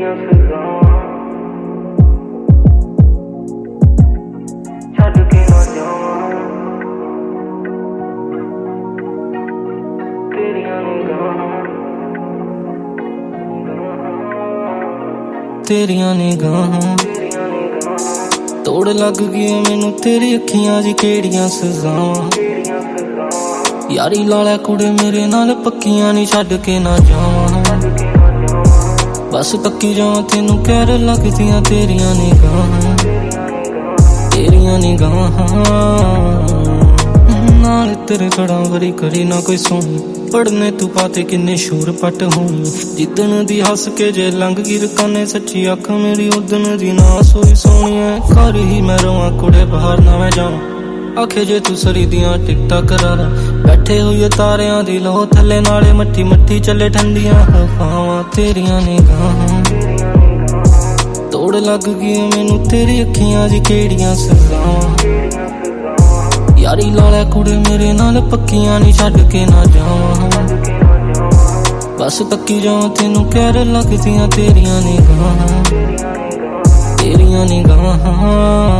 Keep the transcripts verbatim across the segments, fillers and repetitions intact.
ਤੇਰੀਆਂ ਸਜ਼ਾਵਾਂ ਛੱਡ ਕੇ ਨਾ ਜਾਵਾਂ ਤੇਰੀਆਂ ਨਿਗਾਹਾਂ ਤੇਰੀਆਂ ਨਿਗਾਹਾਂ ਤੋੜ ਲੱਗ ਗਈ ਮੈਨੂੰ ਤੇਰੀ ਅੱਖੀਆਂ ਦੀ ਕਿਹੜੀਆਂ ਸਜ਼ਾਵਾਂ ਯਾਰੀ ਲਾਲਾ ਕੁੜੇ ਮੇਰੇ ਨਾਲ ਪੱਕੀਆਂ ਨਹੀਂ ਛੱਡ ਕੇ ਨਾ ਜਾਵਾਂ ਬਸ ਤੱਕੀ ਜਾਵਾਂ ਤੈਨੂੰ ਕਹਿਰ ਲੱਗਦੀਆਂ ਤੇਰੀਆਂ ਨਿਗਾਹਾਂ ਤੇਰੀਆਂ ਨਿਗਾਹਾਂ ਨਾਲ ਤੇਰੇ ਕੜਾਂ ਵਰੀ ਕਰੀ ਨਾ ਕੋਈ ਸੋਹਣੀ ਪੜਨੇ ਤੂੰ ਪਾਤੇ ਕਿੰਨੇ ਸ਼ੂਰ ਪੱਟ ਹੋਣੀ ਜਿੱਦਣ ਦੀ ਹੱਸ ਕੇ ਜੇ ਲੰਘ ਗਈ ਰਕਾਨੇ ਸੱਚੀ ਅੱਖ ਮੇਰੀ ਉਦਣ ਦੀ ਨਾ ਸੋਈ ਸੋਹਣੀਏ ਘਰ ਹੀ ਮੈਂ ਰਵਾਂ ਕੁੜੇ ਬਾਹਰ ਨਾ ਮੈਂ ਜਾਵਾਂ ਆਖੇ ਜੇ ਤੂੰ ਸਰੀ ਦੀਆਂ ਟਿਕਟਾਂ ਕਰਾ ਲਾ ਬੈਠੇ ਹੋਈਏ ਤਾਰਿਆਂ ਦੀ ਲੋ ਥੱਲੇ ਨਾਲੇ ਮੱਠੀ ਮੱਠੀ ਚੱਲੇ ਠੰਡੀਆਂ ਹਵਾਵਾਂ ਤੇਰੀਆਂ ਨਿਗਾਹਾਂ ਤੋੜ ਲੱਗ ਗਈ ਮੈਨੂੰ ਤੇਰੀ ਅੱਖੀਆਂ ਦੀ ਕਿਹੜੀਆਂ ਸਜ਼ਾਵਾਂ ਯਾਰੀ ਲਾਲਾ ਕੁੜੇ ਮੇਰੇ ਨਾਲ ਪੱਕੀਆਂ ਨਹੀਂ ਛੱਡ ਕੇ ਨਾ ਜਾਵਾਂ ਬਸ ਤੱਕੀ ਜਾਵਾਂ ਤੈਨੂੰ ਕਹਿਰ ਲੱਗਦੀਆਂ ਤੇਰੀਆਂ ਨਿਗਾਹਾਂ ਤੇਰੀਆਂ ਨਿਗਾਹਾਂ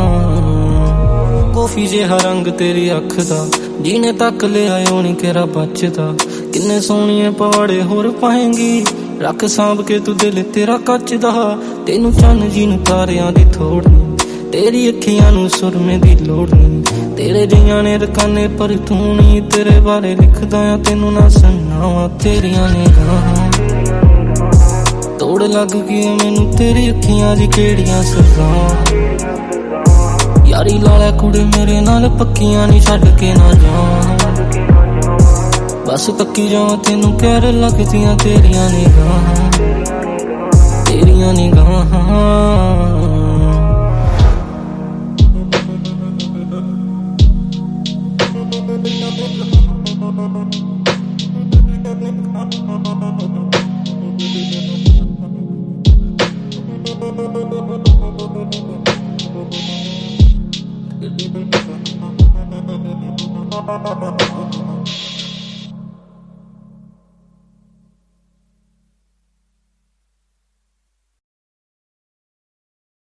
ਕੋਫੀ ਜਿਹਾ ਰੰਗ ਤੇਰੀ ਅੱਖ ਦਾ ਜਿਹਨੇ ਤੱਕ ਲਿਆ ਓ ਨੀ ਕਿਹੜਾ ਬਚਦਾ ਕਿੰਨੇ ਸੋਹਣੀਏ ਪਵਾੜੇ ਹੋਰ ਪਾਏਂਗੀ ਰੱਖ ਸਾਂਭ ਕੇ ਤੂੰ ਦਿਲ ਤੇਰਾ ਕੱਚ ਦਾ ਤੈਨੂੰ ਚੰਨ ਜੀ ਨੂੰ ਤਾਰਿਆਂ ਦੀ ਥੋੜ ਨੀ ਤੇਰੀ ਅੱਖੀਆਂ ਨੂੰ ਸੁਰਮੇ ਦੀ ਲੋੜ ਨੀ ਤੇਰੇ ਜਿਹੀਆਂ ਨੇ ਰਕਾਨੇ ਪਰ ਤੂੰ ਨੀ ਤੇਰੇ ਬਾਰੇ ਲਿਖਦਾ ਆ ਤੈਨੂੰ ਨਾ ਸੁਣਾਵਾਂ ਤੇਰੀਆਂ ਨਿਗਾਹਾਂ ਤੋੜ ਲੱਗ ਗਈ ਮੈਨੂੰ ਤੇਰੀ ਅੱਖੀਆਂ ਦੀ ਕਿਹੜੀਆਂ ਸਜ਼ਾਵਾਂ ਯਾਰੀ ਲਾਲਾ ਕੁੜੇ ਮੇਰੇ ਨਾਲ ਪੱਕੀਆਂ ਨਹੀਂ ਛੱਡ ਕੇ ਨਾ ਜਾਵਾਂ ਬਸ ਤੱਕੀ ਜਾਵਾਂ ਤੈਨੂੰ ਕਹਿਰ ਲੱਗਦੀਆਂ ਤੇਰੀਆਂ ਨਿਗਾਹਾਂ ਤੇਰੀਆਂ ਨਿਗਾਹਾਂ Thank you.